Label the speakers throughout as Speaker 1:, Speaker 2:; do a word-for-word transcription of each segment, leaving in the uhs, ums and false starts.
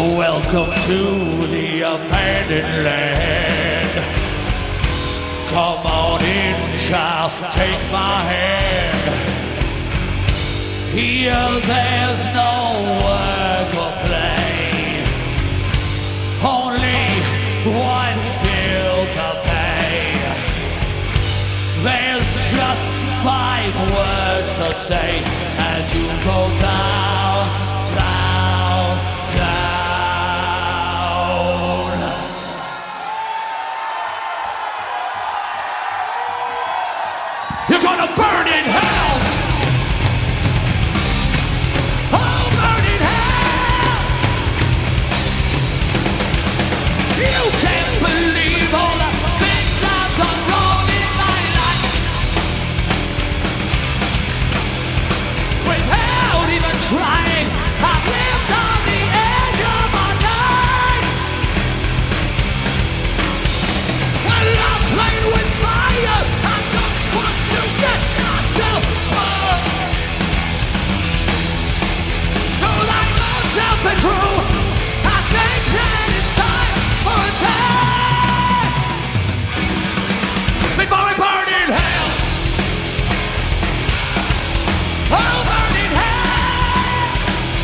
Speaker 1: Welcome to the abandoned land. Come on in, child, take my hand. Here there's no work or play, only one bill to pay. There's just five words to say as you go down, down, down. You're gonna burn in hell! Oh, burn in hell! You can't believe all the things I've done wrong in my life. Without even trying, I've lived on the edge of my life. When I'm playing with fire, I just want to get myself burned. So that goes out and through, I think that it's time for a time before we burn in hell. Oh, burn in hell.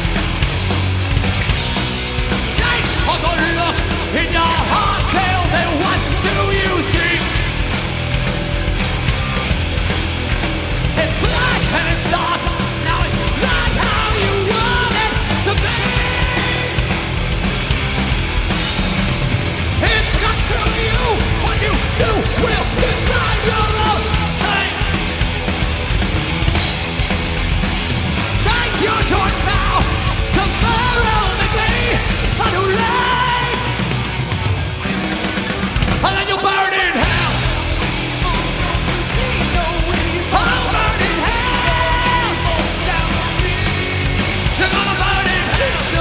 Speaker 1: Take a good look in your heart, tell me, what do you see? It's black and it's dark, now it's not how you want it to be. It's up to you, what you do will decide your own fate. Make your choice now, tomorrow may be a new life. And then you'll burn in hell. Oh, burn in hell. You're gonna burn in hell.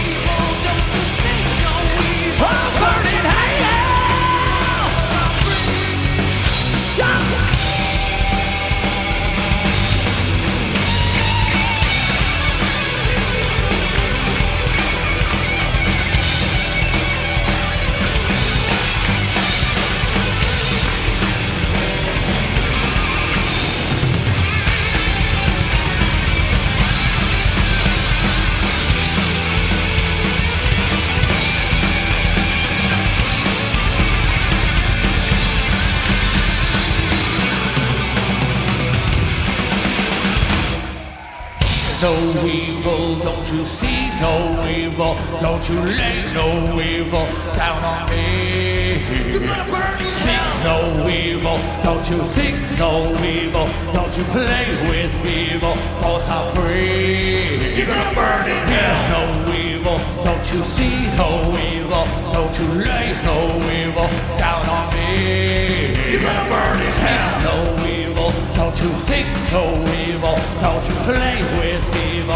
Speaker 1: Oh, burn in hell. Yeah. No evil, don't you see? No evil, don't you lay no evil down on me. You're gonna burn in Speak hell. No evil, don't you think no evil, don't you play with evil, cause I'm free. You're gonna burn in hell. No evil, don't you see? No evil, don't you lay no evil down on me. You're gonna burn in hell. No evil, don't you think no evil, don't you play with evil,